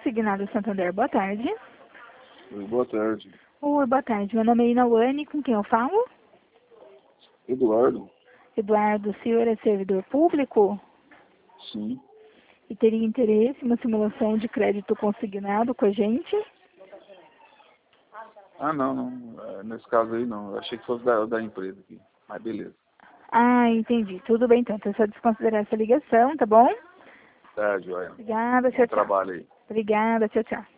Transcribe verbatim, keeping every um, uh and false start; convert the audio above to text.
Consignado Santander, boa tarde. Oi, boa tarde. Oi, boa tarde. Meu nome é Inauane, com quem eu falo? Eduardo? Eduardo, o senhor é servidor público? Sim. E teria interesse em uma simulação de crédito consignado com a gente? Ah, não, não. É, nesse caso aí não. Eu achei que fosse da, da empresa aqui. Mas beleza. Ah, entendi. Tudo bem, então. Então, só desconsiderar essa ligação, tá bom? Tá, joia. Obrigada, Bom tchau, tchau. trabalho aí. Obrigada, tchau, tchau.